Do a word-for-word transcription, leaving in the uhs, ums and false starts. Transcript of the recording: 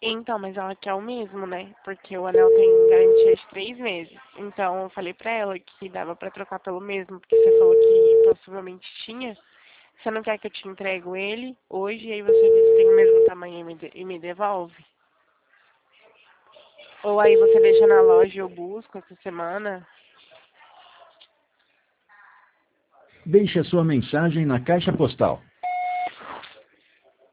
Então, mas ela quer o mesmo, né? Porque o anel tem garantia de três meses. Então, eu falei pra ela que dava pra trocar pelo mesmo, porque você falou que possivelmente tinha. Você não quer que eu te entregue ele hoje e aí você vê se tem o mesmo tamanho e me, de- e me devolve? Ou aí você deixa na loja e eu busco essa semana? Deixe a sua mensagem na caixa postal